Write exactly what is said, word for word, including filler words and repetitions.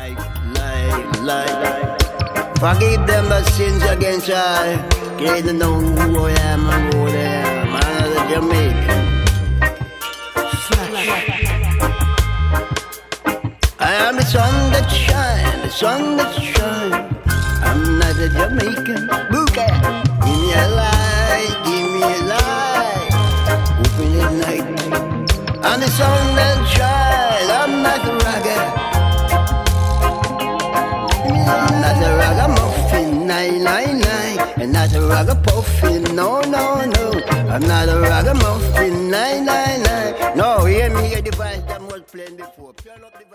Lie, lie. Forgive them the sins against I. They don't know who I am and who they am. I'm a Jamaican. I am the sun that shine, the sun that shine. I'm not a Jamaican. Bouquet. Give me a light, give me a light. Open it night. I'm the sun that shine. I'm not a ragga. I'm not a ragamuffin, nine, nine, nine. I'm not a ragamuffin, no, no, no. I'm not a ragamuffin, nine, nine, nine. No, hear me, hear the voice that was playing before. Turn up the